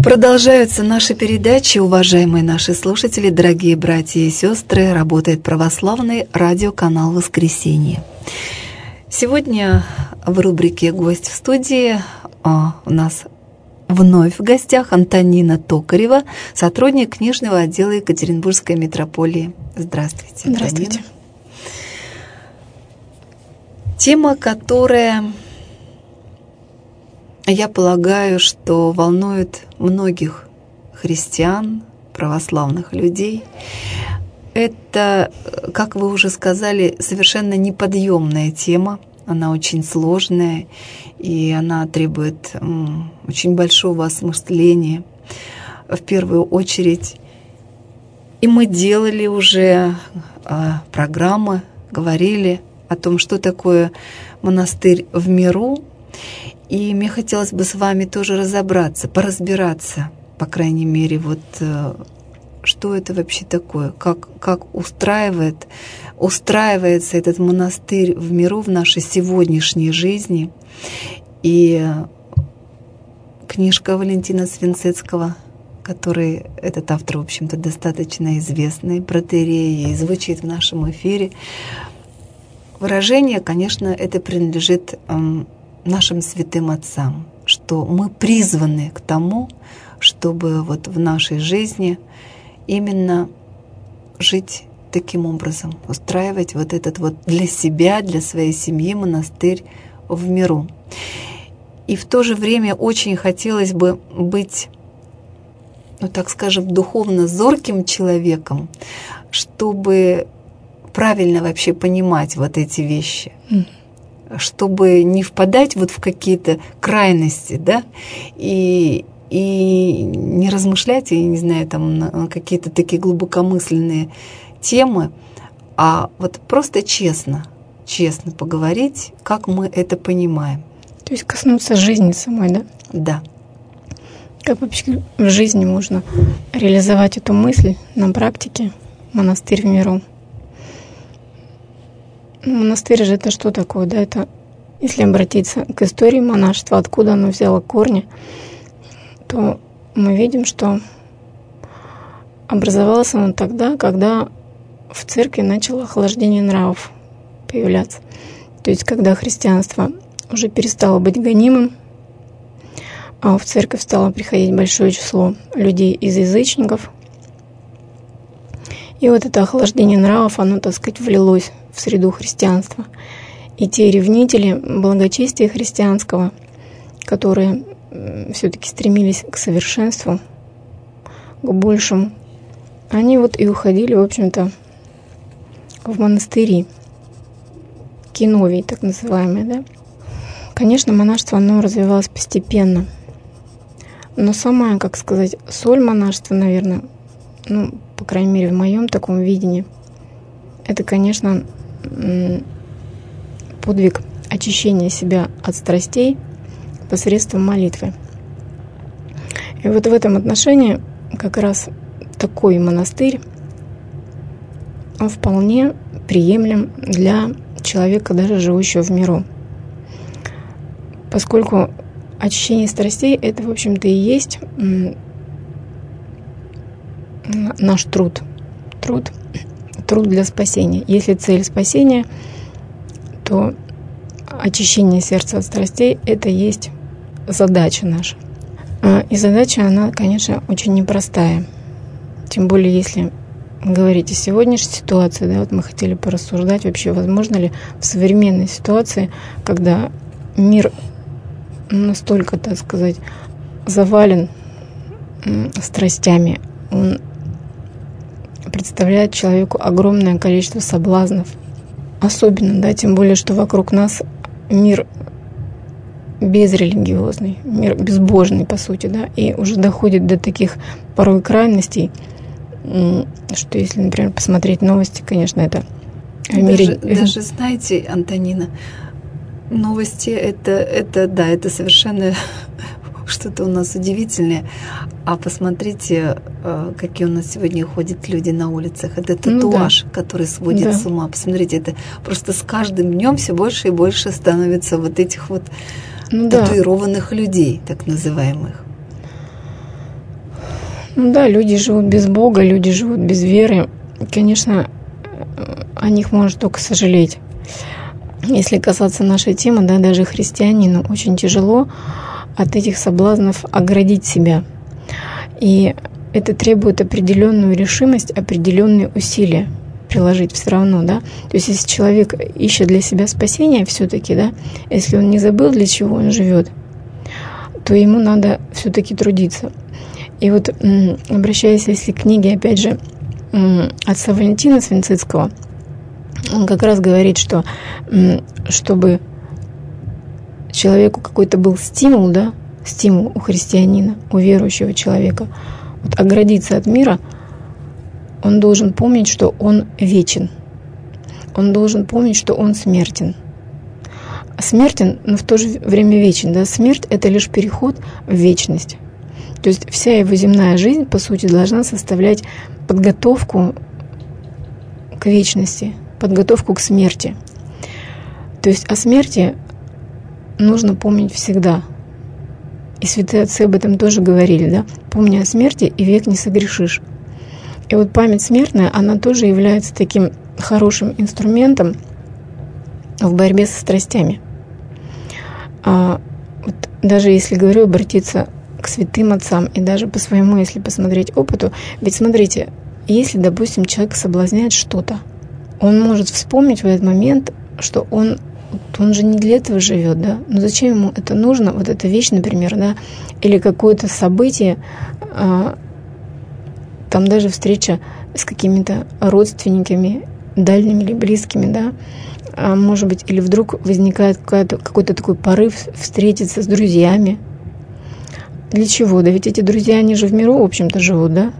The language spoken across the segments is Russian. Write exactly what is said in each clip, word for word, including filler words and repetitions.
Продолжаются наши передачи, уважаемые наши слушатели, дорогие братья и сестры. Работает православный радиоканал «Воскресенье». Сегодня в рубрике «Гость в студии» у нас вновь в гостях Антонина Токарева, сотрудник книжного отдела Екатеринбургской митрополии. Здравствуйте, Антонина. Здравствуйте. Тема, которая, я полагаю, что волнует многих христиан, православных людей, это, как вы уже сказали, совершенно неподъемная тема. Она очень сложная, и она требует м, очень большого осмысления. В первую очередь, и мы делали уже а, программы, говорили о том, что такое монастырь в миру. И мне хотелось бы с вами тоже разобраться, поразбираться, по крайней мере, вот что это вообще такое, как, как устраивает, устраивается этот монастырь в миру, в нашей сегодняшней жизни. И книжка Валентина Свинцецкого, который, этот автор, в общем-то, достаточно известный, протоиерей, и звучит в нашем эфире. Выражение, конечно, это принадлежит эм, нашим святым отцам, что мы призваны к тому, чтобы вот в нашей жизни именно жить таким образом, устраивать вот этот вот для себя, для своей семьи монастырь в миру. И в то же время очень хотелось бы быть, ну так скажем, духовно зорким человеком, чтобы правильно вообще понимать вот эти вещи, mm. чтобы не впадать вот в какие-то крайности, да, и и не размышлять, я не знаю, там на какие-то такие глубокомысленные темы, а вот просто честно, честно поговорить, как мы это понимаем. То есть коснуться жизни самой, да? Да. Как вообще в жизни можно реализовать эту мысль на практике монастырь в миру? Ну, монастырь же это что такое, да? Это, если обратиться к истории монашества, откуда оно взяло корни, то мы видим, что образовалось оно тогда, когда в церкви начало охлаждение нравов появляться. То есть когда христианство уже перестало быть гонимым, а в церковь стало приходить большое число людей из язычников. И вот это охлаждение нравов, оно, так сказать, влилось в среду христианства. И те ревнители благочестия христианского, которые все-таки стремились к совершенству, к большему, они вот и уходили, в общем-то, в монастыри, киновий, так называемые, да. Конечно, монашество, оно развивалось постепенно, но самая, как сказать, соль монашества, наверное, ну, по крайней мере, в моем таком видении, это, конечно, подвиг очищения себя от страстей посредством молитвы. И вот в этом отношении как раз такой монастырь, он вполне приемлем для человека, даже живущего в миру. Поскольку очищение страстей — это, в общем-то, и есть наш труд. Труд, труд для спасения. Если цель спасения, то очищение сердца от страстей — это есть задача наша. И задача, она, конечно, очень непростая. Тем более, если говорить о сегодняшней ситуации, да, вот мы хотели порассуждать, вообще возможно ли в современной ситуации, когда мир настолько, так сказать, завален страстями, он представляет человеку огромное количество соблазнов. Особенно, да, тем более, что вокруг нас мир безрелигиозный, мир безбожный, по сути, да, и уже доходит до таких порой крайностей, что если, например, посмотреть новости, конечно, это в мире... Даже, даже знаете, Антонина, новости это, это, да, это совершенно что-то у нас удивительное. А посмотрите, какие у нас сегодня ходят люди на улицах. Это татуаж, ну, да, который сводит да. с ума. Посмотрите, это просто с каждым днем все больше и больше становится вот этих вот ну, татуированных да. людей, так называемых. Ну да, люди живут без Бога, люди живут без веры. Конечно, о них можно только сожалеть. Если касаться нашей темы, да, даже христианину очень тяжело от этих соблазнов оградить себя. И это требует определенную решимость, определенные усилия приложить все равно, да. То есть если человек ищет для себя спасения все-таки, да, если он не забыл, для чего он живет, то ему надо все-таки трудиться. И вот, обращаясь, если к книге, опять же, отца Валентина Свинцицкого, он как раз говорит, что чтобы человеку какой-то был стимул, да, стимул у христианина, у верующего человека, вот оградиться от мира, он должен помнить, что он вечен. Он должен помнить, что он смертен. Смертен, но в то же время вечен. Да? Смерть — это лишь переход в вечность. То есть вся его земная жизнь, по сути, должна составлять подготовку к вечности, подготовку к смерти. То есть о смерти нужно помнить всегда. И святые отцы об этом тоже говорили, да? Помни о смерти, и век не согрешишь. И вот память смертная, она тоже является таким хорошим инструментом в борьбе со страстями. А вот даже если, говорю, обратиться к святым отцам, и даже по своему, если посмотреть опыту, ведь смотрите, если, допустим, человек соблазняет что-то, он может вспомнить в этот момент, что он, он же не для этого живет, да? Но зачем ему это нужно? Вот эта вещь, например, да? Или какое-то событие, а, там даже встреча с какими-то родственниками, дальними или близкими, да? А может быть, или вдруг возникает какой-то такой порыв встретиться с друзьями. Для чего? Да ведь эти друзья, они же в миру, в общем-то, живут, да?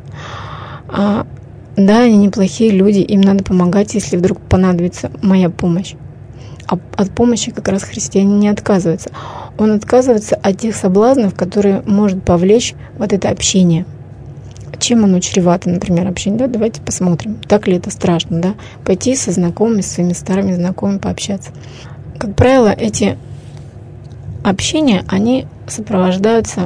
А, да, они неплохие люди, им надо помогать, если вдруг понадобится моя помощь. А от помощи как раз христианин не отказывается. Он отказывается от тех соблазнов, которые может повлечь вот это общение. Чем оно чревато, например, общение? Да, давайте посмотрим, так ли это страшно, да? Пойти со знакомыми, со своими старыми знакомыми пообщаться. Как правило, эти общения, они сопровождаются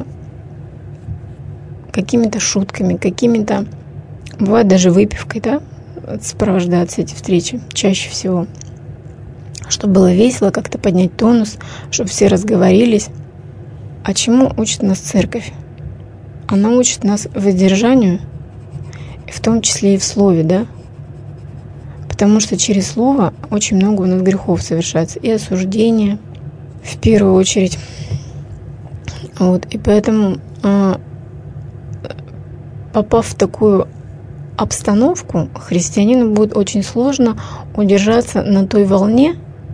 какими-то шутками, какими-то, бывает даже выпивкой, да, сопровождаются эти встречи чаще всего. Чтобы было весело, как-то поднять тонус, чтобы все разговорились. А чему учит нас церковь? Она учит нас воздержанию, в том числе и в слове, да? Потому что через слово очень много у нас грехов совершается, и осуждение, в первую очередь. Вот, и поэтому, попав в такую обстановку, христианину будет очень сложно удержаться на той волне,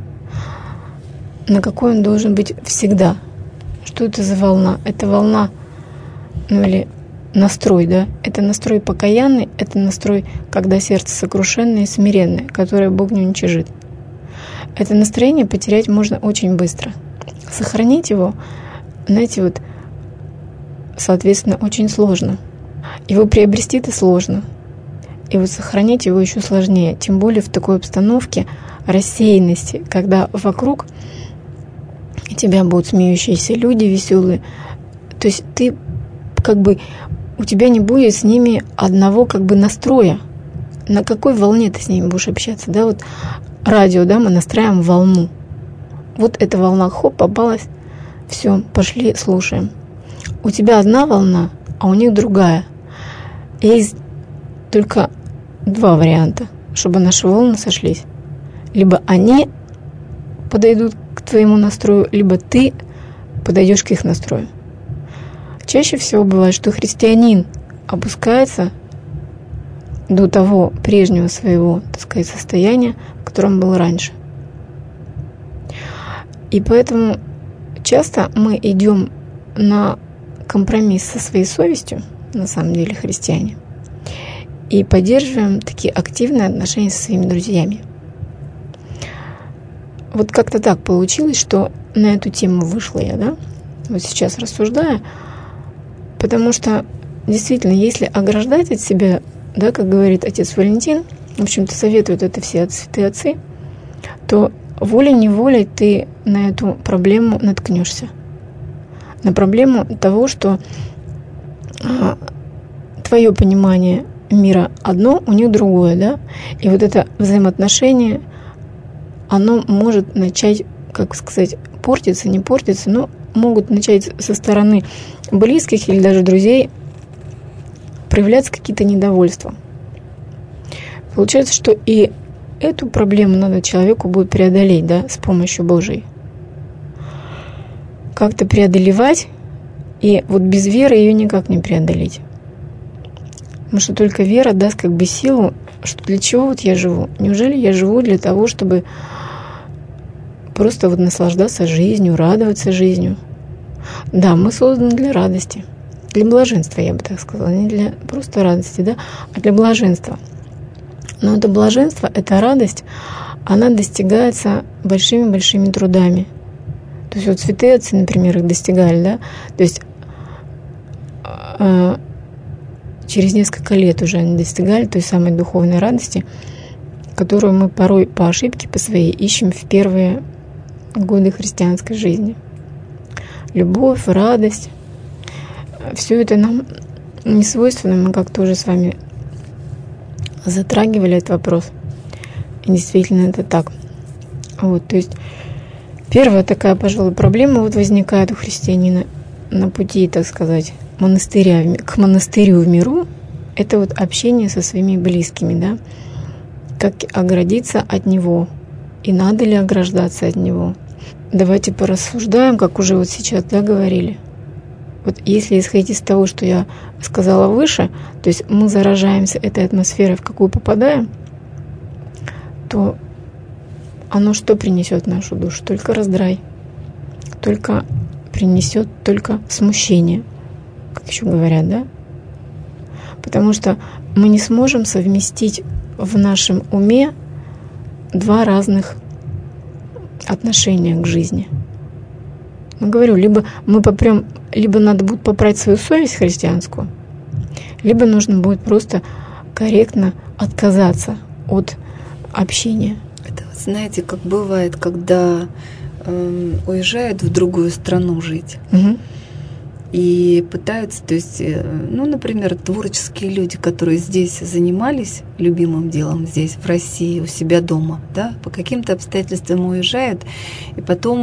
на какой он должен быть всегда. Что это за волна? Это волна, ну или настрой, да? Это настрой покаянный, это настрой, когда сердце сокрушенное и смиренное, которое Бог не уничижит. Это настроение потерять можно очень быстро. Сохранить его, знаете, вот, соответственно, очень сложно. Его приобрести-то сложно. И вот сохранить его еще сложнее. Тем более в такой обстановке рассеянности, когда вокруг тебя будут смеющиеся люди веселые. То есть ты как бы, у тебя не будет с ними одного как бы настроя. На какой волне ты с ними будешь общаться? Да, вот радио, да, мы настраиваем волну. Вот эта волна, хоп, попалась, все, пошли, слушаем. У тебя одна волна, а у них другая. Есть только два варианта, чтобы наши волны сошлись. Либо они подойдут к твоему настрою, либо ты подойдешь к их настрою. Чаще всего бывает, что христианин опускается до того прежнего своего, так сказать, состояния, в котором был раньше. И поэтому часто мы идем на компромисс со своей совестью, на самом деле христиане, и поддерживаем такие активные отношения со своими друзьями. Вот как-то так получилось, что на эту тему вышла я, да, вот сейчас рассуждаю, потому что действительно, если ограждать от себя, да, как говорит отец Валентин, в общем-то советуют это все святые отцы, то волей-неволей ты на эту проблему наткнешься. На проблему того, что твое понимание мира одно, у них другое, да? И вот это взаимоотношение, оно может начать, как сказать, портиться, не портиться, но могут начать со стороны близких или даже друзей проявляться какие-то недовольства. Получается, что и эту проблему надо человеку будет преодолеть, да, с помощью Божией. Как-то преодолевать, и вот без веры ее никак не преодолеть. Потому что только вера даст как бы силу, что для чего вот я живу. Неужели я живу для того, чтобы просто вот наслаждаться жизнью, радоваться жизнью? Да, мы созданы для радости, для блаженства, я бы так сказала, не для просто радости, да, а для блаженства. Но это блаженство, эта радость, она достигается большими-большими трудами. То есть вот святые отцы, например, их достигали, да, то есть э, через несколько лет уже они достигали той самой духовной радости, которую мы порой по ошибке, по своей ищем в первые годы христианской жизни. Любовь, радость, все это нам не свойственно, мы как-то уже с вами затрагивали этот вопрос. И действительно это так. Вот, то есть первая такая, пожалуй, проблема вот возникает у христианина на пути, так сказать, монастыря, к монастырю в миру, это вот общение со своими близкими, да, как оградиться от него, и надо ли ограждаться от него. Давайте порассуждаем, как уже вот сейчас, да, говорили. Вот если исходить из того, что я сказала выше, то есть мы заражаемся этой атмосферой, в какую попадаем, то оно что принесет в нашу душу? Только раздрай, только принесет только смущение, как еще говорят, да? Потому что мы не сможем совместить в нашем уме два разных отношения к жизни. Я говорю, либо мы попрем, либо надо будет поправить свою совесть христианскую, либо нужно будет просто корректно отказаться от общения. Это, знаете, как бывает, когда э, уезжают в другую страну жить. Угу. И пытаются, то есть, ну, например, творческие люди, которые здесь занимались любимым делом, здесь, в России, у себя дома, да, по каким-то обстоятельствам уезжают, и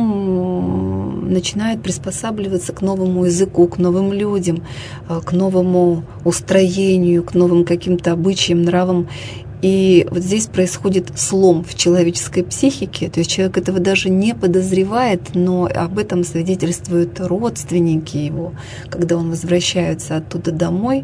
потом начинают приспосабливаться к новому языку, к новым людям, к новому устроению, к новым каким-то обычаям, нравам. И вот здесь происходит слом в человеческой психике, то есть человек этого даже не подозревает, но об этом свидетельствуют родственники его, когда он возвращается оттуда домой.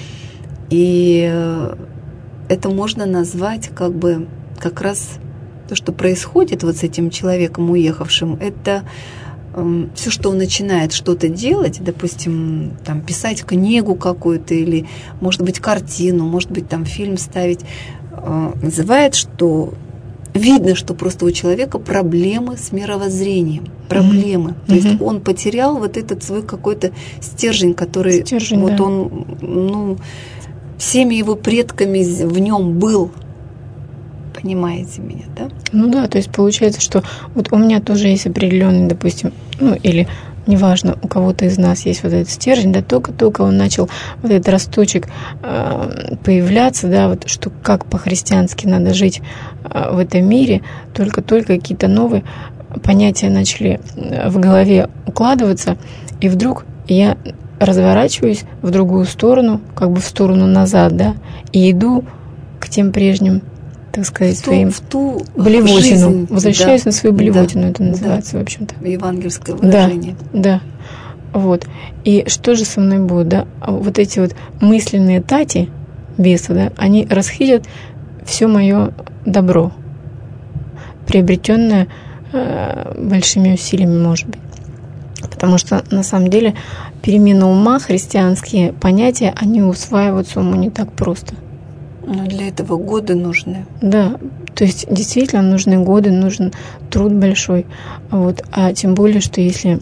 И это можно назвать как бы как раз то, что происходит вот с этим человеком, уехавшим, это все, что он начинает что-то делать, допустим, там, писать книгу какую-то или, может быть, картину, может быть, там, фильм ставить, называет, что видно, что просто у человека проблемы с мировоззрением, проблемы. Mm-hmm. То есть он потерял вот этот свой какой-то стержень, который стержень, вот да. он, ну, всеми его предками в нем был. Понимаете меня, да? Ну да, то есть получается, что вот у меня тоже есть определенный, допустим, ну или неважно, у кого-то из нас есть вот этот стержень, да, только-только он начал вот этот росточек э, появляться, да, вот что как по-христиански надо жить э, в этом мире, только-только какие-то новые понятия начали в голове укладываться, и вдруг я разворачиваюсь в другую сторону, как бы в сторону назад, да, и иду к тем прежним, так сказать, в ту, своим в ту блевотину. Жизнь, Возвращаюсь да, на свою блевотину, да, это называется, да, в общем-то. Евангельское выражение. Да, да. Вот. И что же со мной будет, да? Вот эти вот мысленные тати, бесы, да, они расхитят все мое добро, приобретенное э, большими усилиями, может быть. Потому что, на самом деле, перемена ума, христианские понятия, они усваиваются уму не так просто. Но для этого годы нужны. Да, то есть действительно нужны годы, нужен труд большой. Вот. А тем более, что если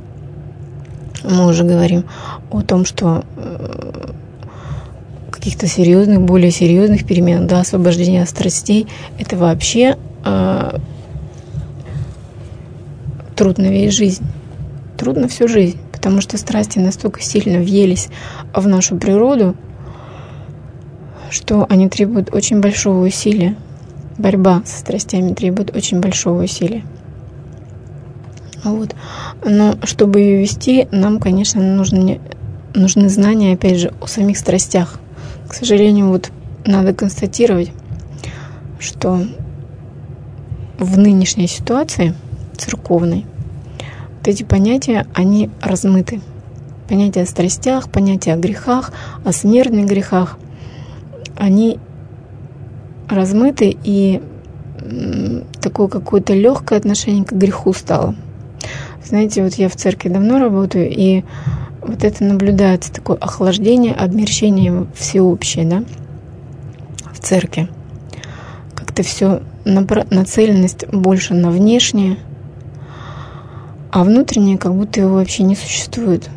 мы уже говорим о том, что каких-то серьезных, более серьезных перемен, да, освобождение от страстей, это вообще э, трудно весь жизнь. Трудно всю жизнь, потому что страсти настолько сильно въелись в нашу природу, что они требуют очень большого усилия. Борьба со страстями требует очень большого усилия. Вот. Но чтобы ее вести, нам, конечно, нужны, нужны знания, опять же, о самих страстях. К сожалению, вот надо констатировать, что в нынешней ситуации церковной вот эти понятия, они размыты. Понятия о страстях, понятия о грехах, о смертных грехах, они размыты, и такое какое-то легкое отношение к греху стало. Знаете, вот я в церкви давно работаю, и вот это наблюдается, такое охлаждение, обмерщение всеобщее, да, в церкви. Как-то все нацеленность больше на внешнее, а внутреннее как будто его вообще не существует.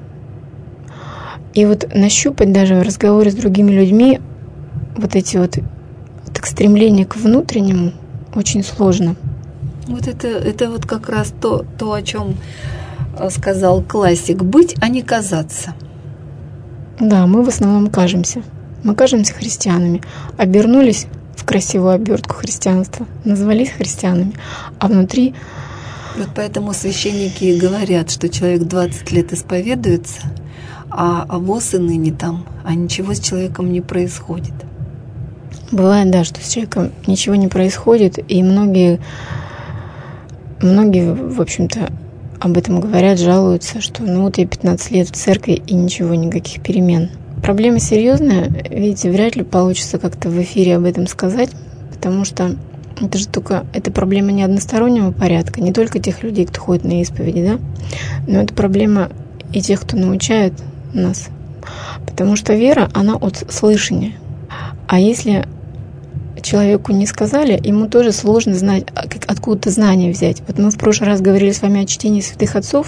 И вот нащупать даже в разговоре с другими людьми вот эти вот так, стремления к внутреннему очень сложно. Вот это, это вот как раз то, то, о чем сказал классик: быть, а не казаться. Да, мы в основном кажемся. Мы кажемся христианами, обернулись в красивую обертку христианства, назвались христианами, а внутри... Вот поэтому священники и говорят, что человек двадцать лет исповедуется, а, а воз и ныне там, а ничего с человеком не происходит. Бывает, да, что с человеком ничего не происходит, и многие, многие, в общем-то, об этом говорят, жалуются, что ну вот я пятнадцать лет в церкви и ничего, никаких перемен. Проблема серьезная, видите, вряд ли получится как-то в эфире об этом сказать, потому что это же только, это проблема не одностороннего порядка, не только тех людей, кто ходит на исповеди, да, но это проблема и тех, кто научает нас. Потому что вера, она от слышания. А если человеку не сказали, ему тоже сложно знать, откуда-то знания взять. Вот мы в прошлый раз говорили с вами о чтении святых отцов,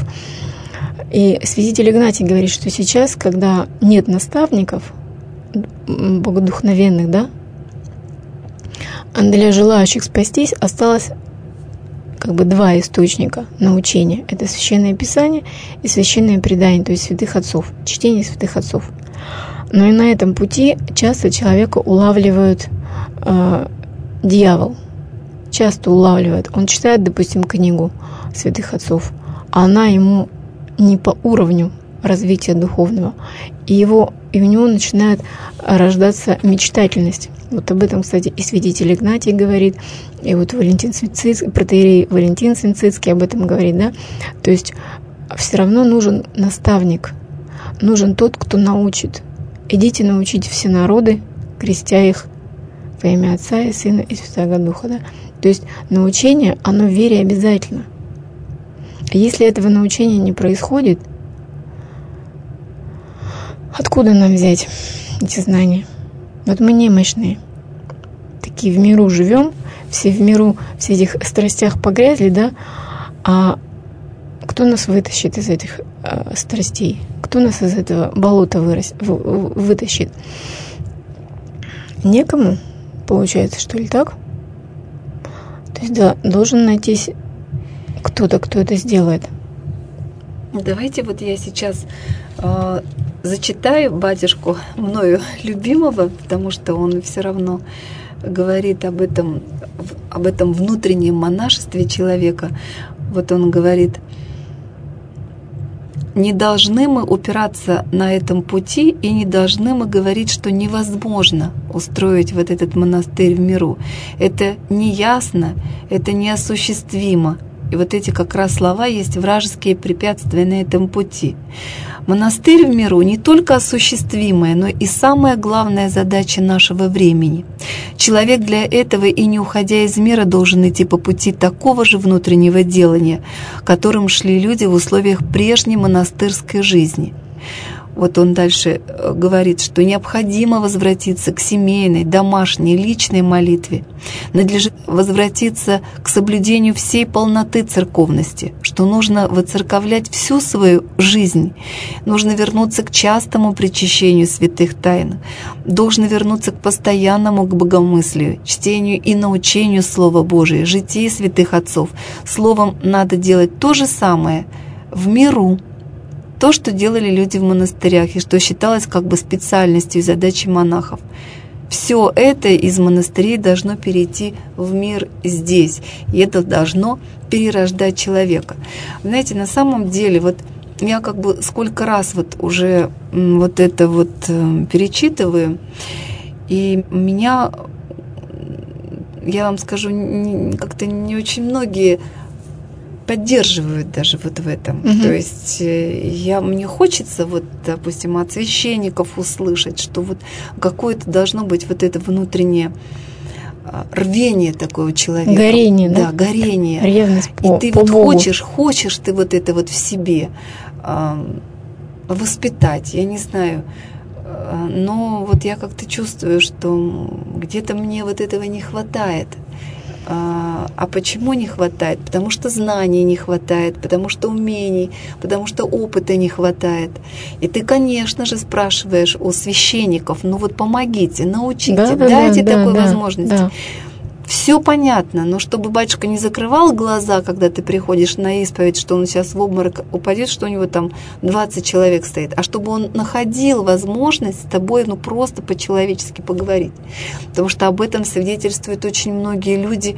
и святитель Игнатий говорит, что сейчас, когда нет наставников богодухновенных, да, для желающих спастись осталось как бы два источника научения. Это Священное Писание и Священное Предание, то есть святых отцов, чтение святых отцов. Но и на этом пути часто человека улавливают э, дьявол. Часто улавливает. Он читает, допустим, книгу святых отцов, а она ему не по уровню развития духовного. И, его, и у него начинает рождаться мечтательность. Вот об этом, кстати, и святитель Игнатий говорит, и вот Валентин Свицицкий, протоиерей Валентин Свицицкий об этом говорит, да. То есть все равно нужен наставник, нужен тот, кто научит. Идите научите все народы, крестя их во имя Отца и Сына и Святаго Духа, да. То есть научение, оно в вере обязательно. Если этого научения не происходит, откуда нам взять эти знания? Вот мы немощные, такие в миру живем, все в миру, в этих страстях погрязли, да, а кто нас вытащит из этих э, страстей? Кто нас из этого болота вырос, в, в, вытащит? Некому, получается, что ли, так? То есть, да, должен найтись кто-то, кто это сделает. Давайте вот я сейчас э, зачитаю батюшку, мною любимого, потому что он все равно говорит об этом, об этом внутреннем монашестве человека. Вот он говорит: не должны мы упираться на этом пути, и не должны мы говорить, что невозможно устроить вот этот монастырь в миру. Это неясно, это неосуществимо. И вот эти как раз слова есть вражеские препятствия на этом пути. Монастырь в миру не только осуществимая, но и самая главная задача нашего времени. Человек для этого и не уходя из мира должен идти по пути такого же внутреннего делания, которым шли люди в условиях прежней монастырской жизни. Вот он дальше говорит, что необходимо возвратиться к семейной, домашней, личной молитве. Надлежит возвратиться к соблюдению всей полноты церковности, что нужно воцерковлять всю свою жизнь. Нужно вернуться к частому причащению святых тайн. Должно вернуться к постоянному к богомыслию, чтению и научению Слова Божия, житии святых отцов. Словом, надо делать то же самое в миру, то, что делали люди в монастырях и что считалось как бы специальностью и задачей монахов. все это из монастырей должно перейти в мир здесь. И это должно перерождать человека. Знаете, на самом деле, вот я как бы сколько раз вот уже вот это вот перечитываю, и меня, я вам скажу, как-то не очень многие поддерживают даже вот в этом. Mm-hmm. То есть я, мне хочется, вот, допустим, от священников услышать, что вот какое-то должно быть вот это внутреннее рвение такого человека. Горение, да? Да, горение. Ревность по, И ты по вот Богу. хочешь, хочешь ты вот это вот в себе э, воспитать, я не знаю. Но вот я как-то чувствую, что где-то мне вот этого не хватает. А почему не хватает? Потому что знаний не хватает, потому что умений, потому что опыта не хватает. И ты, конечно же, спрашиваешь у священников, ну вот помогите, научите, да, дайте да, такой да, возможности. Да. Все понятно, но чтобы батюшка не закрывал глаза, когда ты приходишь на исповедь, что он сейчас в обморок упадет, что у него там двадцать человек стоит, а чтобы он находил возможность с тобой ну просто по-человечески поговорить. Потому что об этом свидетельствуют очень многие люди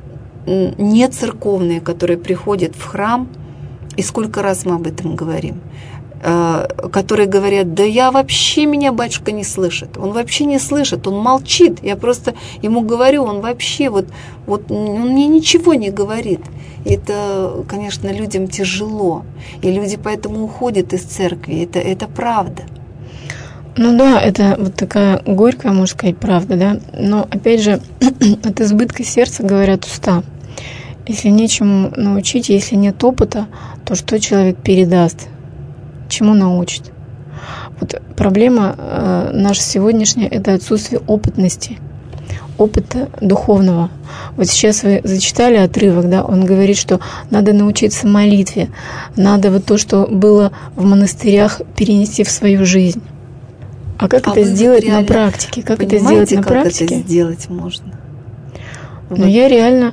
не церковные, которые приходят в храм, и сколько раз мы об этом говорим, которые говорят, да я вообще, меня батюшка не слышит. Он вообще не слышит, он молчит. Я просто ему говорю, он вообще вот, вот он мне ничего не говорит. И это, конечно, людям тяжело. И люди поэтому уходят из церкви. Это, это правда. Ну да, это вот такая горькая, можно сказать, правда, да. Но опять же, от избытка сердца говорят уста. Если нечему научить, если нет опыта, то что человек передаст? Чему научит? Вот проблема э, наша сегодняшняя – это отсутствие опытности, опыта духовного. Вот сейчас вы зачитали отрывок, да, он говорит, что надо научиться молитве, надо вот то, что было в монастырях, перенести в свою жизнь. А как а это сделать на практике? Как это сделать на как практике? Это сделать можно? Вот. Но я реально...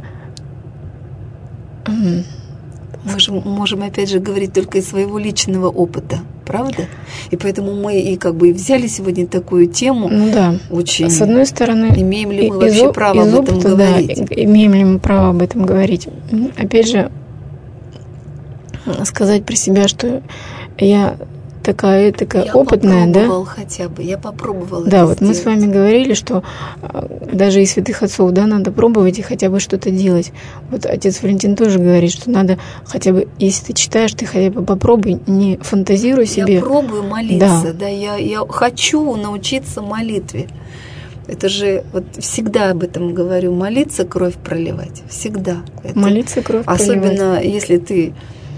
Мы же можем, опять же, говорить только из своего личного опыта, правда? И поэтому мы и как бы взяли сегодня такую тему. Ну да. Очень. С одной стороны, имеем ли мы вообще из, право из об этом опыта, говорить? Да, имеем ли мы право об этом говорить? Опять же, сказать про себя, что я такая, такая я опытная, да? Я попробовал хотя бы, я попробовала. Да, вот сделать. Мы с вами говорили, что даже из святых отцов, да, надо пробовать и хотя бы что-то делать. Вот отец Валентин тоже говорит, что надо хотя бы, если ты читаешь, ты хотя бы попробуй, не фантазируй себе. Я пробую молиться, да, да я, я хочу научиться молитве. Это же, вот всегда об этом говорю, молиться, кровь проливать, всегда. Это, молиться, кровь особенно, проливать. Особенно, если ты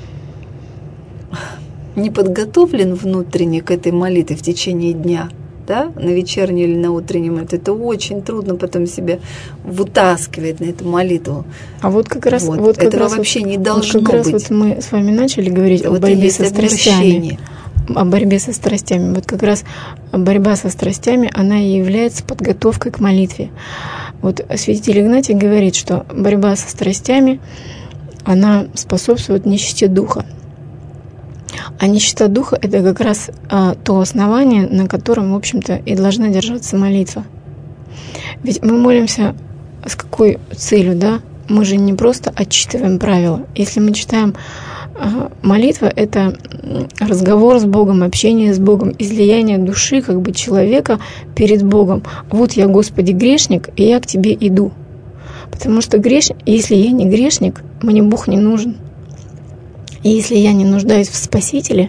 не подготовлен внутренне к этой молитве в течение дня, да, на вечернюю или на утреннюю молитву, это очень трудно потом себя вытаскивать на эту молитву. А вот как раз... Вот, вот как этого раз вообще вот, не должно вот как быть. Раз вот мы с вами начали говорить вот о борьбе со страстями. О борьбе со страстями. Вот как раз борьба со страстями, она и является подготовкой к молитве. Вот святитель Игнатий говорит, что борьба со страстями, она способствует нищете духа. А нищета духа – это как раз а, то основание, на котором, в общем-то, и должна держаться молитва. Ведь мы молимся с какой целью, да? Мы же не просто отчитываем правила. Если мы читаем а, молитва – это разговор с Богом, общение с Богом, излияние души как бы человека перед Богом. Вот я, Господи, грешник, и я к Тебе иду. Потому что грешник, если я не грешник, мне Бог не нужен. И если я не нуждаюсь в Спасителе,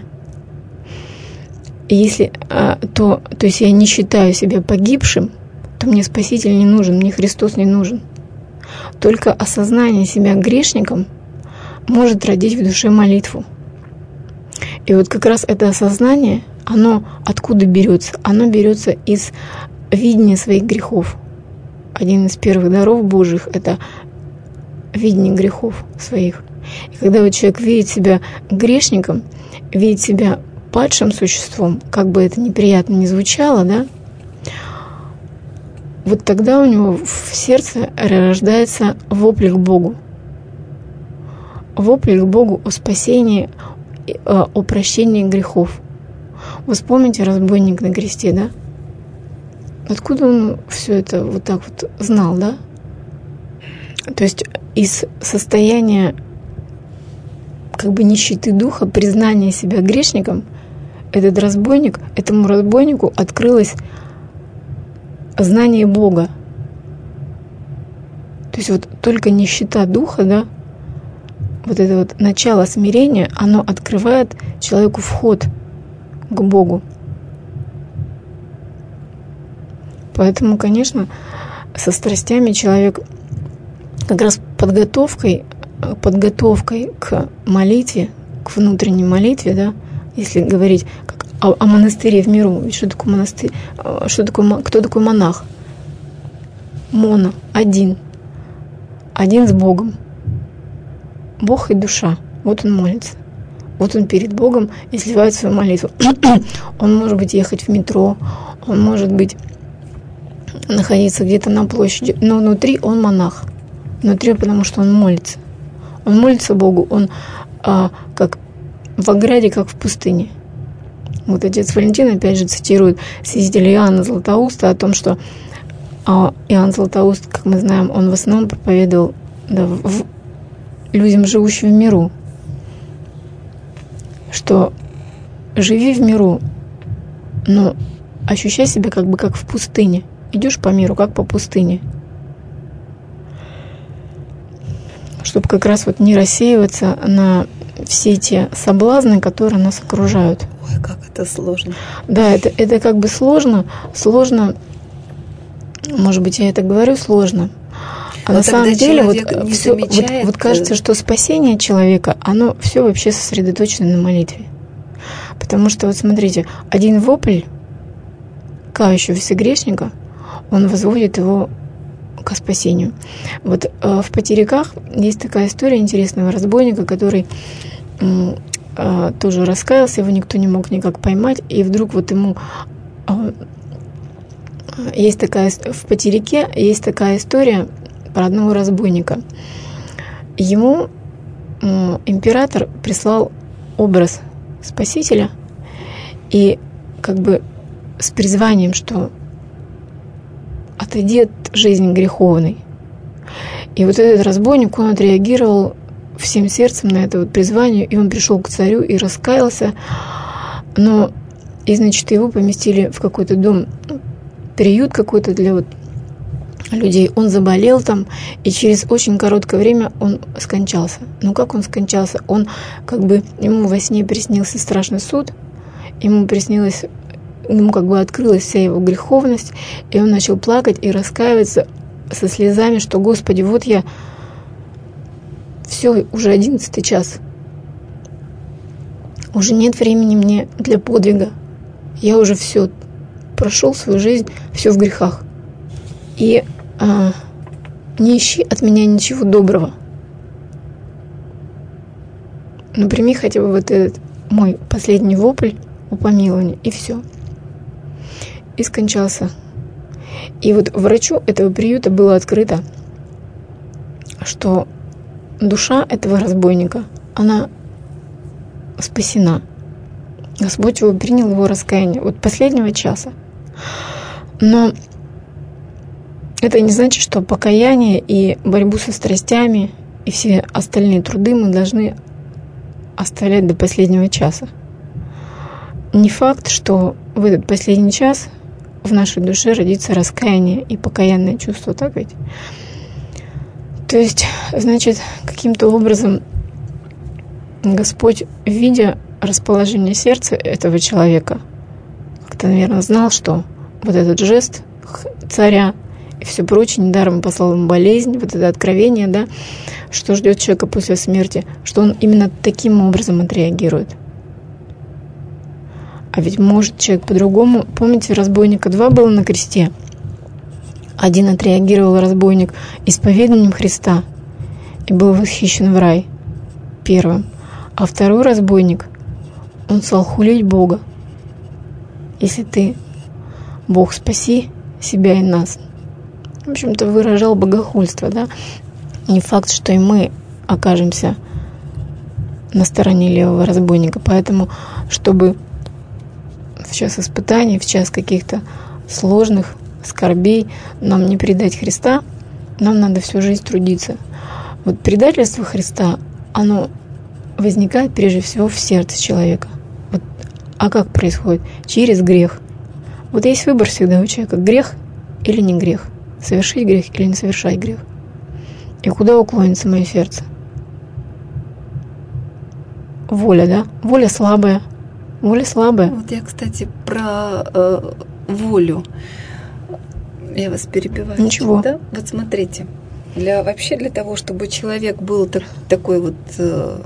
если, то, то есть я не считаю себя погибшим, то мне Спаситель не нужен, мне Христос не нужен. Только осознание себя грешником может родить в душе молитву. И вот как раз это осознание, оно откуда берется? Оно берется из видения своих грехов. Один из первых даров Божьих – это видение грехов своих. И когда вот человек видит себя грешником, видит себя падшим существом, как бы это неприятно ни звучало, да, вот тогда у него в сердце рождается вопль к Богу. Вопль к Богу о спасении, о прощении грехов. Вы вспомните разбойник на кресте, да? Откуда он все это вот так вот знал, да? То есть из состояния как бы нищеты духа, признания себя грешником, этот разбойник, этому разбойнику открылось знание Бога. То есть вот только нищета духа, да, вот это вот начало смирения, оно открывает человеку вход к Богу. Поэтому, конечно, со страстями человек как раз подготовкой, подготовкой к молитве, к внутренней молитве, да, если говорить как о, о монастыре в миру. Что такое монастырь? Что такое, кто такой монах? Моно, один. Один с Богом. Бог и душа. Вот он молится. Вот он перед Богом изливает свою молитву. Он может быть ехать в метро, он может быть находиться где-то на площади, но внутри он монах. Внутри, потому что он молится. Он молится Богу, он а, как в ограде, как в пустыне. Вот отец Валентин опять же цитирует святителя Иоанна Златоуста о том, что а, Иоанн Златоуст, как мы знаем, он в основном проповедовал да, в, людям, живущим в миру, что живи в миру, но ощущай себя как бы как в пустыне. Идешь по миру, как по пустыне. Чтобы как раз вот не рассеиваться на все те соблазны, которые нас окружают. Ой, как это сложно. Да, это, это как бы сложно. Сложно, может быть, я это говорю, сложно. А но на самом деле вот, все, замечает... вот, вот кажется, что спасение человека, оно все вообще сосредоточено на молитве. Потому что вот смотрите, один вопль кающегося грешника, он возводит его к спасению. Вот э, в Потеряках есть такая история интересного разбойника, который э, э, тоже раскаялся, его никто не мог никак поймать, и вдруг вот ему э, есть такая в Потеряке есть такая история про одного разбойника. Ему э, император прислал образ Спасителя и как бы с призванием, что отойди от жизни греховной. И вот этот разбойник, он отреагировал всем сердцем на это вот призвание, и он пришел к царю и раскаялся. Но, и, значит, его поместили в какой-то дом, приют какой-то для вот людей. Он заболел там, и через очень короткое время он скончался. Ну, как он скончался? Он как бы, ему во сне приснился страшный суд, ему приснилось ему как бы открылась вся его греховность, и он начал плакать и раскаиваться со слезами, что, Господи, вот я, все, уже одиннадцатый час, уже нет времени мне для подвига, я уже все, прошел свою жизнь, все в грехах, и а, не ищи от меня ничего доброго, но прими хотя бы вот этот мой последний вопль о помиловании, и все. И скончался. И вот врачу этого приюта было открыто, что душа этого разбойника, она спасена. Господь его принял, его раскаяние вот последнего часа. Но это не значит, что покаяние и борьбу со страстями и все остальные труды мы должны оставлять до последнего часа. Не факт, что в этот последний час в нашей душе родится раскаяние и покаянное чувство, так ведь? То есть, значит, каким-то образом Господь, видя расположение сердца этого человека, как-то, наверное, знал, что вот этот жест царя и все прочее, недаром послал ему болезнь, вот это откровение, да, что ждет человека после смерти, что он именно таким образом отреагирует. А ведь может человек по-другому. Помните, разбойника два было на кресте. Один отреагировал разбойник исповеданием Христа и был восхищен в рай первым. А второй разбойник, он стал хулить Бога. Если ты, Бог, спаси себя и нас. В общем-то, выражал богохульство, да? Не факт, что и мы окажемся на стороне левого разбойника. Поэтому, чтобы в час испытаний, в час каких-то сложных скорбей нам не предать Христа, нам надо всю жизнь трудиться. Вот предательство Христа, оно возникает прежде всего в сердце человека. Вот. А как происходит? Через грех. Вот есть выбор всегда у человека: грех или не грех, совершить грех или не совершать грех. И куда уклонится мое сердце? Воля, да? Воля слабая. Воля слабая. Вот я, кстати, про э, волю. Я вас перебиваю. Ничего. Да? Вот смотрите, для, вообще для того, чтобы человек был так, такой вот э,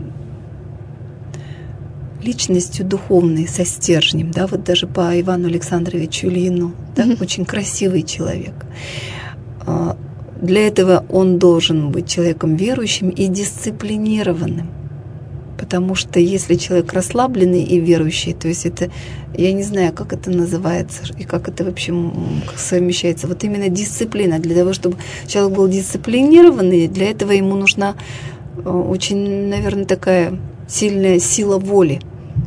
личностью духовной, со стержнем, да, вот даже по Ивану Александровичу Ильину, да, mm-hmm. очень красивый человек. Э, для этого он должен быть человеком верующим и дисциплинированным. Потому что если человек расслабленный и верующий, то есть это, я не знаю, как это называется и как это вообще совмещается. Вот именно дисциплина. Для того, чтобы человек был дисциплинированный, для этого ему нужна очень, наверное, такая сильная сила воли.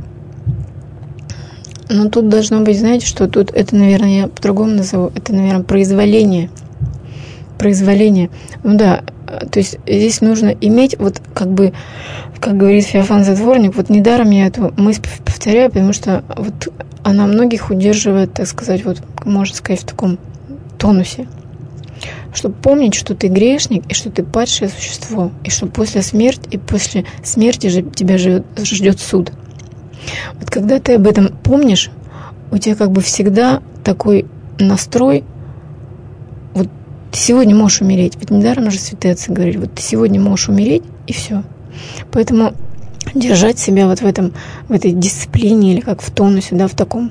Но тут должно быть, знаете, что тут это, наверное, я по-другому назову, это, наверное, произволение. Произволение. Ну да, то есть здесь нужно иметь, вот как бы, как говорит Феофан Затворник, вот недаром я эту мысль повторяю, потому что вот она многих удерживает, так сказать, вот, можно сказать, в таком тонусе. Чтобы помнить, что ты грешник, и что ты падшее существо, и что после смерти, и после смерти же тебя ждет суд. Вот когда ты об этом помнишь, у тебя как бы всегда такой настрой, вот ты сегодня можешь умереть. Ведь недаром же святые отцы говорили, вот ты сегодня можешь умереть, и все. Поэтому держать себя вот в этом, в этой дисциплине, или как в тонусе, да, в таком.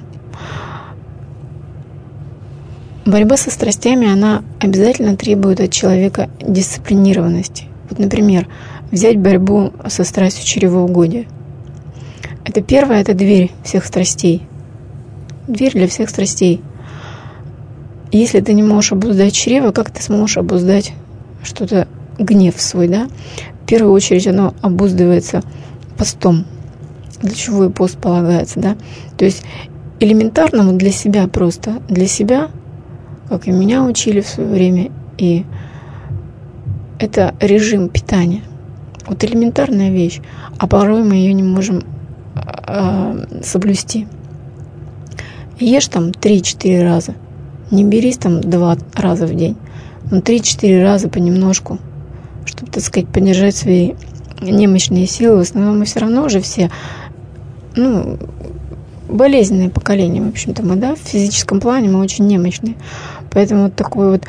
Борьба со страстями, она обязательно требует от человека дисциплинированности. Вот, например, взять борьбу со страстью чревоугодия. Это первое, это дверь всех страстей. Дверь для всех страстей. Если ты не можешь обуздать чрево, как ты сможешь обуздать что-то, гнев свой, да? В первую очередь оно обуздывается постом. Для чего и пост полагается, да? То есть элементарно вот для себя просто, для себя, как и меня учили в свое время, и это режим питания. Вот элементарная вещь, а порой мы ее не можем э, соблюсти. Ешь там три-четыре раза. Не берись там два раза в день, но три-четыре раза понемножку, чтобы, так сказать, поддержать свои немощные силы. В основном мы все равно уже все, ну, болезненное поколение, в общем-то, мы, да, в физическом плане мы очень немощные. Поэтому вот такой вот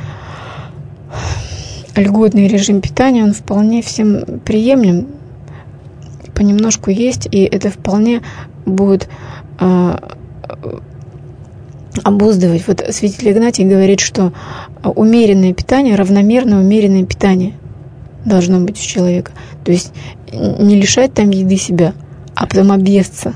льготный режим питания, он вполне всем приемлем. Понемножку есть, и это вполне будет э, обуздывать. Вот святитель Игнатий говорит, что умеренное питание, равномерно умеренное питание должно быть у человека. То есть не лишать там еды себя, а потом объесться.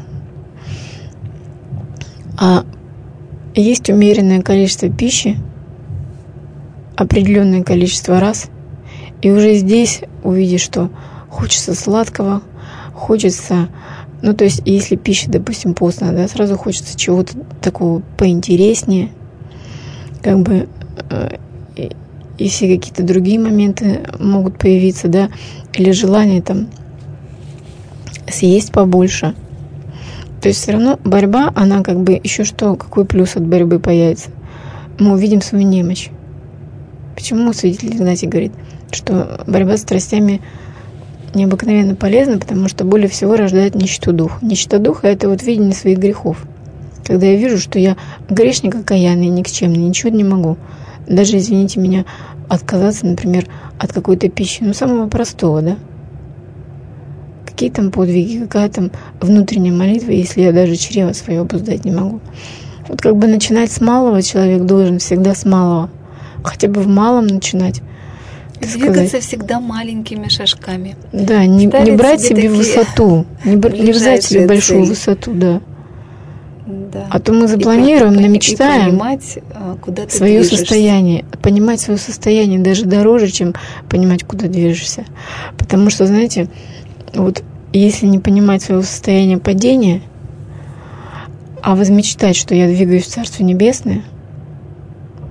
А есть умеренное количество пищи, определенное количество раз, и уже здесь увидишь, что хочется сладкого, хочется, ну то есть если пища, допустим, постная, да, сразу хочется чего-то такого поинтереснее, как бы э, и, и все какие-то другие моменты могут появиться, да, или желание там съесть побольше. То есть все равно борьба, она как бы еще что, какой плюс от борьбы появится? Мы увидим свою немощь. Почему святитель Игнатий говорит, что борьба с страстями необыкновенно полезна, потому что более всего рождает нищету духа. Нищета духа – это вот видение своих грехов. Когда я вижу, что я грешник окаянный, никчемный, ничего не могу. Даже, извините меня, отказаться, например, от какой-то пищи, ну, самого простого, да? Какие там подвиги, какая там внутренняя молитва, если я даже чрево свое обуздать не могу. Вот как бы начинать с малого, человек должен всегда с малого. Хотя бы в малом начинать. Двигаться всегда маленькими шажками. Да, не, не брать себе, себе высоту, не, не взять себе большую цель. Высоту, да. Да. А то мы запланируем, и, намечтаем и понимать, куда ты свое движешься. Состояние. Понимать свое состояние даже дороже, чем понимать, куда движешься. Потому что, знаете, вот если не понимать своего состояния падения, а возмечтать, что я двигаюсь в Царство Небесное,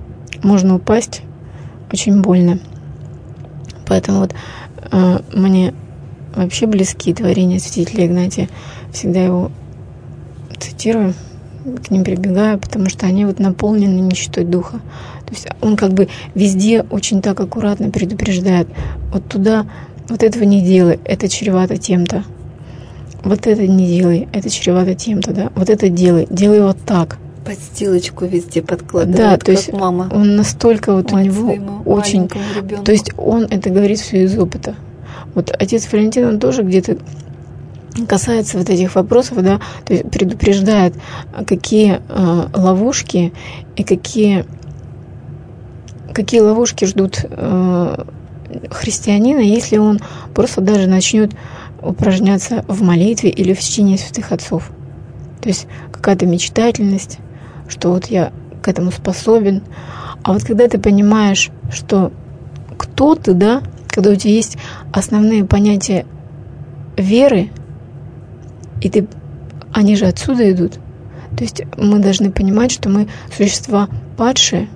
можно упасть очень больно. Поэтому вот э, мне вообще близки творения святителя Игнатия. Всегда его цитирую, к ним прибегаю, потому что они вот наполнены нищетой духа. То есть он как бы везде очень так аккуратно предупреждает. Вот туда, вот этого не делай, это чревато тем-то. Вот это не делай, это чревато тем-то, да. Вот это делай, делай вот так. Подстилочку везде подкладывает, да, то как есть мама. Он настолько вот у него очень... То есть он это говорит все из опыта. Вот отец Валентин, он тоже где-то касается вот этих вопросов, да, то есть предупреждает, какие э, ловушки и какие, какие ловушки ждут э, христианина, если он просто даже начнет упражняться в молитве или в чтении святых отцов. То есть какая-то мечтательность, что вот я к этому способен. А вот когда ты понимаешь, что кто ты, да, когда у тебя есть основные понятия веры, и ты, они же отсюда идут. То есть мы должны понимать, что мы существа падшие,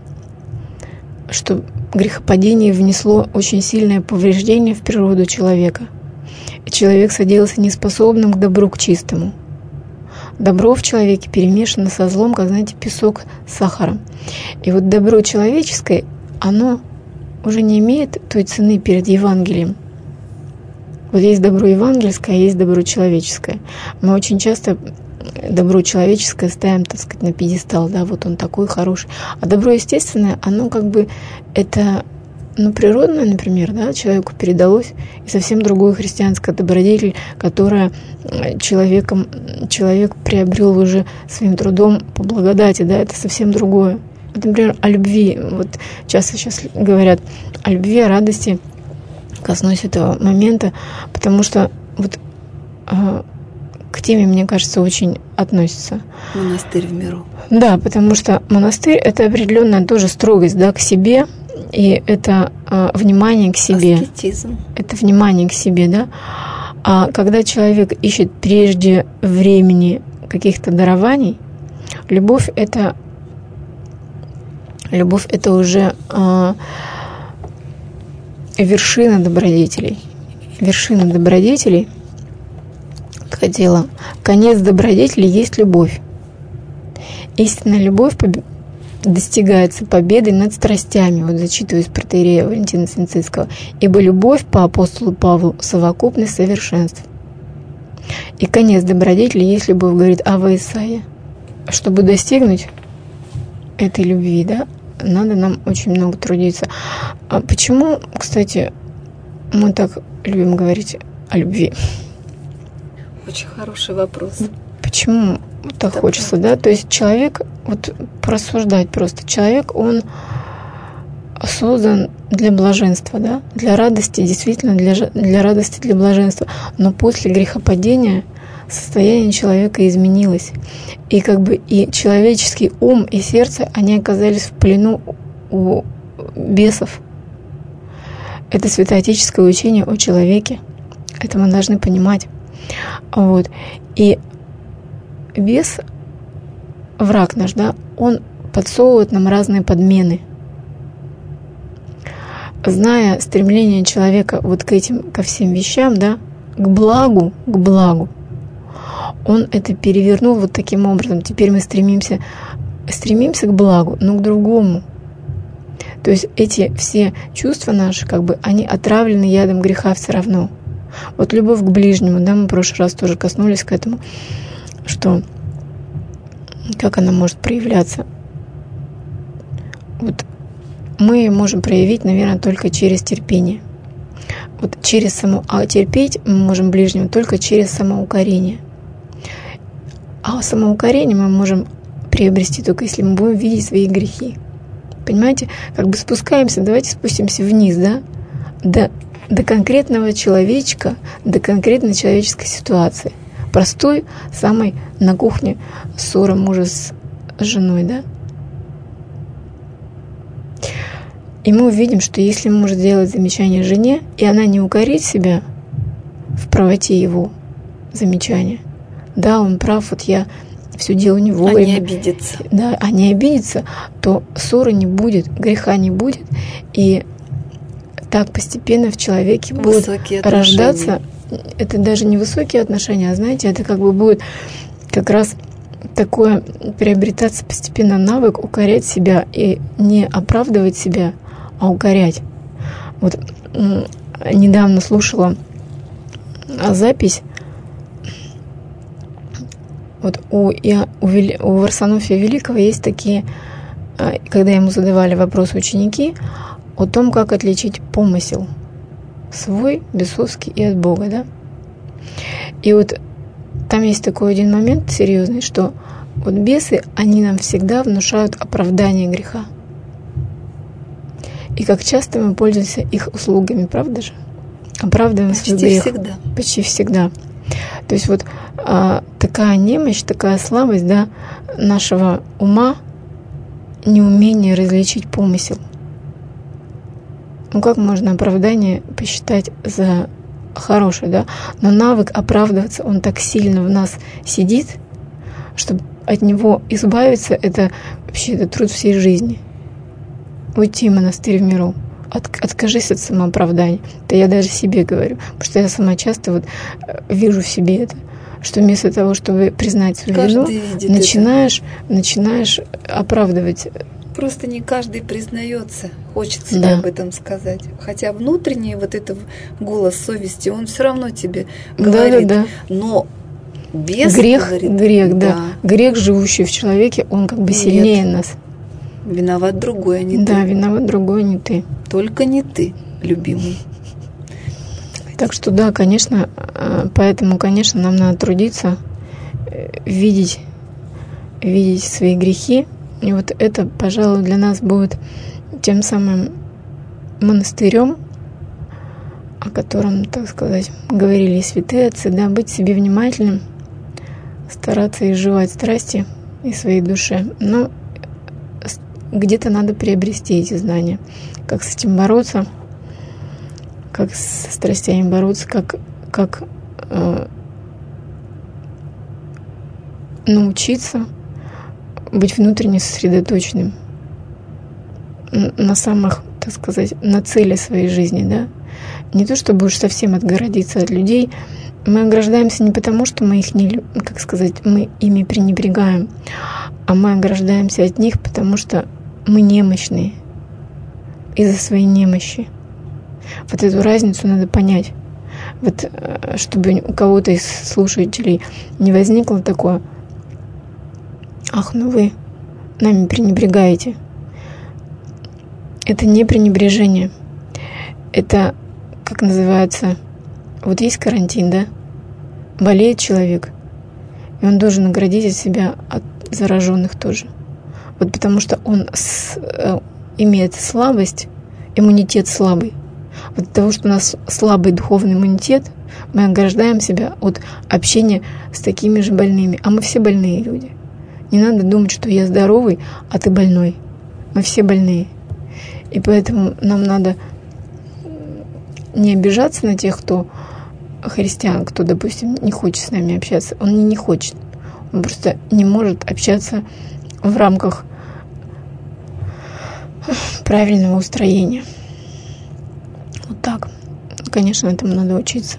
что грехопадение внесло очень сильное повреждение в природу человека. И человек соделался неспособным к добру, к чистому. Добро в человеке перемешано со злом, как, знаете, песок с сахаром. И вот добро человеческое, оно уже не имеет той цены перед Евангелием. Вот есть добро евангельское, а есть добро человеческое. Мы очень часто добро человеческое ставим, так сказать, на пьедестал, да, вот он такой хороший. А добро естественное, оно как бы это, ну, природное, например, да, человеку передалось, и совсем другой христианская добродетель, которая человеком, человек приобрел уже своим трудом по благодати, да, это совсем другое. Вот, например, о любви, вот часто сейчас говорят о любви, о радости, коснусь этого момента, потому что вот э, к теме, мне кажется, очень относится. Монастырь в миру. Да, потому что монастырь — это определенная тоже строгость, да, к себе, и это э, внимание к себе. Аскетизм. Это внимание к себе, да. А когда человек ищет прежде времени каких-то дарований, любовь — это любовь — это уже э, вершина добродетелей. Вершина добродетелей, хотела, конец добродетели есть любовь. Истинная любовь поб... достигается победой над страстями. Вот зачитываю из протоиерея Валентина Цинцицкого. Ибо любовь по апостолу Павлу совокупность совершенств. И конец добродетели есть любовь, говорит Ава Исаия. Чтобы достигнуть этой любви, да, надо нам очень много трудиться. А почему, кстати, мы так любим говорить о любви? Очень хороший вопрос. Почему так Это хочется, правда. да? То есть человек, вот порассуждать просто, человек, он создан для блаженства, да? Для радости, действительно, для, для радости, для блаженства. Но после грехопадения состояние человека изменилось. И как бы и человеческий ум, и сердце, они оказались в плену у бесов. Это святоотеческое учение о человеке. Это мы должны понимать. Вот. И бес, враг наш, да, он подсовывает нам разные подмены. Зная стремление человека вот к этим, ко всем вещам, да, к благу, к благу, он это перевернул вот таким образом. Теперь мы стремимся, стремимся к благу, но к другому. То есть эти все чувства наши, как бы, они отравлены ядом греха все равно. Вот любовь к ближнему, да, мы в прошлый раз тоже коснулись к этому, что как она может проявляться. Вот мы ее можем проявить, наверное, только через терпение. Вот через само... А терпеть мы можем ближнему только через самоукорение. А самоукорение мы можем приобрести только если мы будем видеть свои грехи. Понимаете? Как бы спускаемся, давайте спустимся вниз, да? До, до конкретного человечка, до конкретной человеческой ситуации. Простой, самой на кухне ссора мужа с женой, да? И мы увидим, что если муж сделает замечание жене, и она не укорит себя в правоте его замечания, да, он прав, вот я все делаю не вовремя. А не обидеться. Да, а не обидеться, то ссоры не будет, греха не будет. И так постепенно в человеке будут рождаться. Это даже не высокие отношения, а знаете, это как бы будет как раз такое приобретаться постепенно навык укорять себя и не оправдывать себя, а укорять. Вот недавно слушала запись. Вот у, я, у, Вели, у Варсонофия Великого есть такие, когда ему задавали вопросы ученики о том, как отличить помысел свой, бесовский и от Бога, да? И вот там есть такой один момент серьезный, что вот бесы, они нам всегда внушают оправдание греха. И как часто мы пользуемся их услугами, правда же? Оправдываем свой грех. Почти всегда. Почти всегда. То есть вот а, такая немощь, такая слабость, да, нашего ума, неумение различить помысел. Ну как можно оправдание посчитать за хорошее, да? Но навык оправдываться, он так сильно в нас сидит, чтобы от него избавиться, это вообще это труд всей жизни. Уйти в монастырь в миру. От, откажись от самооправдания. Это я даже себе говорю, потому что я сама часто вот вижу в себе это, что вместо того, чтобы признать свою каждый вину, начинаешь, начинаешь оправдывать. Просто не каждый признается, хочется да. об этом сказать. Хотя внутренний вот этот голос совести, он все равно тебе говорит. Да, да, да. Но бес грех, говорит, грех, да. да. Грех, живущий в человеке, он как бы сильнее Нет. нас. Виноват другой, а не да, ты. Да, виноват другой, а не ты. Только не ты, любимый. Так что да, конечно, поэтому, конечно, нам надо трудиться, видеть, видеть свои грехи. И вот это, пожалуй, для нас будет тем самым монастырем, о котором, так сказать, говорили святые отцы, да, быть себе внимательным, стараться изживать страсти и своей душе. Но где-то надо приобрести эти знания, как с этим бороться, как со страстями бороться, как, как э, научиться быть внутренне сосредоточенным на самых, так сказать, на цели своей жизни, да. Не то, чтобы уж совсем отгородиться от людей. Мы ограждаемся не потому, что мы их не, как сказать, мы ими пренебрегаем, а мы ограждаемся от них, потому что мы немощные из-за своей немощи. Вот эту разницу надо понять. Вот чтобы у кого-то из слушателей не возникло такое: ах, ну вы нами пренебрегаете. Это не пренебрежение. Это, как называется, вот есть карантин, да? Болеет человек, и он должен оградить от себя от зараженных тоже. Вот потому что он с, э, имеет слабость, иммунитет слабый. Вот от того, что у нас слабый духовный иммунитет, мы ограждаем себя от общения с такими же больными. А мы все больные люди. Не надо думать, что я здоровый, а ты больной. Мы все больные. И поэтому нам надо не обижаться на тех, кто христиан, кто, допустим, не хочет с нами общаться. Он не, не хочет. Он просто не может общаться в рамках правильного устроения. Вот так. Конечно, этому надо учиться.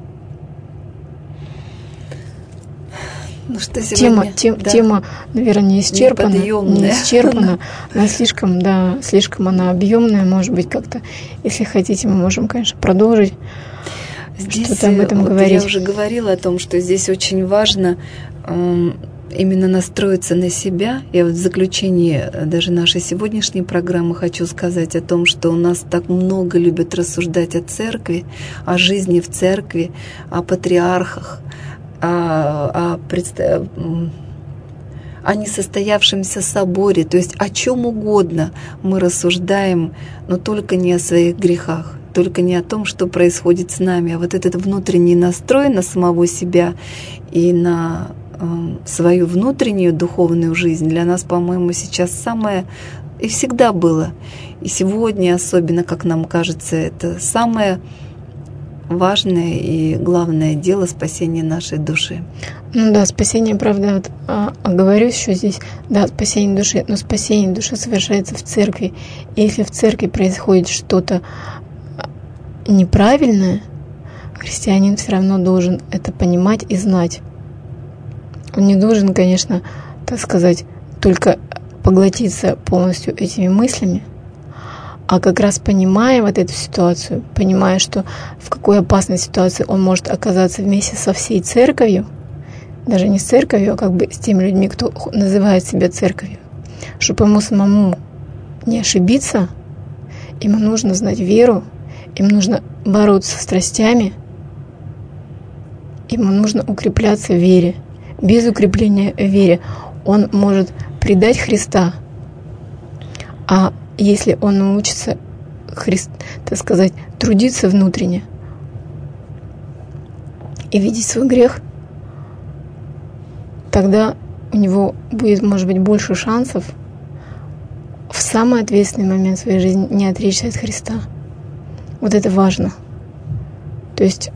Ну, что тема, тем, да. тема, наверное, не исчерпана, не исчерпана. Она слишком, да, слишком она объемная, может быть, как-то. Если хотите, мы можем, конечно, продолжить. Здесь, что-то об этом вот говорить. Я уже говорила о том, что здесь очень важно э, именно настроиться на себя. Я вот в заключении даже нашей сегодняшней программы хочу сказать о том, что у нас так много любят рассуждать о церкви, о жизни в церкви, о патриархах, о, о, предста... о несостоявшемся соборе, то есть о чем угодно мы рассуждаем, но только не о своих грехах, только не о том, что происходит с нами, а вот этот внутренний настрой на самого себя и на э, свою внутреннюю духовную жизнь для нас, по-моему, сейчас самое и всегда было, и сегодня особенно, как нам кажется, это самое важное и главное дело спасения нашей души. Ну да, спасение, правда, вот, а, оговорюсь еще здесь, да, спасение души, но спасение души совершается в церкви. И если в церкви происходит что-то неправильное, христианин все равно должен это понимать и знать. Он не должен, конечно, так сказать, только поглотиться полностью этими мыслями, а как раз понимая вот эту ситуацию, понимая, что в какой опасной ситуации он может оказаться вместе со всей церковью, даже не с церковью, а как бы с теми людьми, кто называет себя церковью, чтобы ему самому не ошибиться, ему нужно знать веру, им нужно бороться со страстями, ему нужно укрепляться в вере. Без укрепления в вере он может предать Христа, а если он научится, Христ, так сказать, трудиться внутренне и видеть свой грех, тогда у него будет, может быть, больше шансов в самый ответственный момент своей жизни не отречься от Христа. Вот это важно. То есть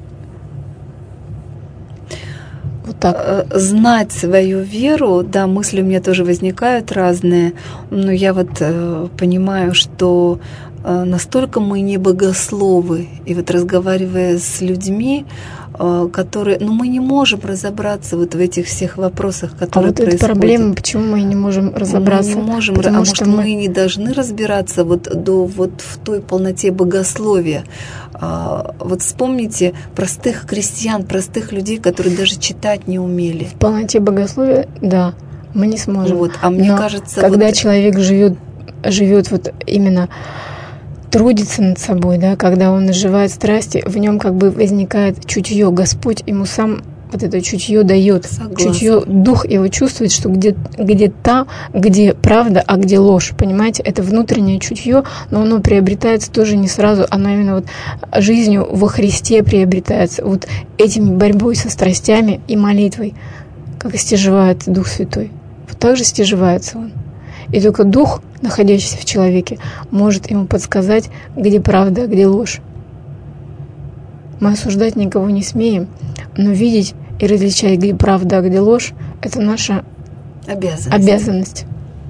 вот так. Знать свою веру, да, мысли у меня тоже возникают разные, но я вот э, понимаю, что э, настолько мы не богословы, и вот разговаривая с людьми, э, которые, ну мы не можем разобраться вот в этих всех вопросах, которые а вот происходят. Это проблема, почему мы не можем разобраться? Мы не можем, потому а что может, мы... мы не должны разбираться вот до вот в той полноте богословия. Вот вспомните простых крестьян, простых людей, которые даже читать не умели. В полноте богословия, да, мы не сможем. Вот, а мне Но кажется, когда вот... человек живет, живет вот именно трудится над собой, да, когда он изживает страсти, в нем как бы возникает чутье. Господь ему сам вот это чутье дает. Согласна. Чутье, дух его чувствует, что где, где та, где правда, а где ложь. Понимаете, это внутреннее чутье, но оно приобретается тоже не сразу, оно именно вот жизнью во Христе приобретается. Вот этими борьбой со страстями и молитвой, как стяжевает Дух Святой. Вот так же стяжевается он. И только Дух, находящийся в человеке, может ему подсказать, где правда, а где ложь. Мы осуждать никого не смеем, но видеть и различать, где правда, а где ложь, это наша обязанность. обязанность.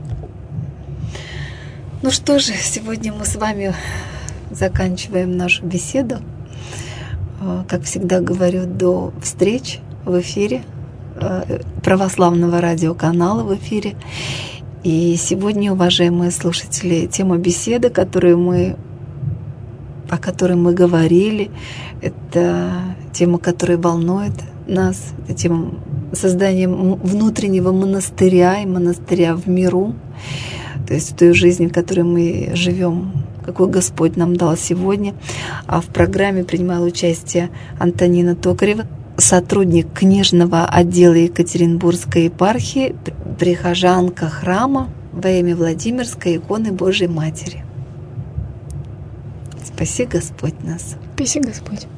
Ну что же, сегодня мы с вами заканчиваем нашу беседу. Как всегда говорю, до встреч в эфире православного радиоканала в эфире. И сегодня, уважаемые слушатели, тема беседы, которую мы, о которой мы говорили, это тема, которая волнует нас, это тема создания внутреннего монастыря и монастыря в миру, то есть в той жизни, в которой мы живем, какой Господь нам дал сегодня. А в программе принимала участие Антонина Токарева, сотрудник книжного отдела Екатеринбургской епархии, прихожанка храма во имя Владимирской иконы Божией Матери. Спаси Господь нас. Спаси Господь.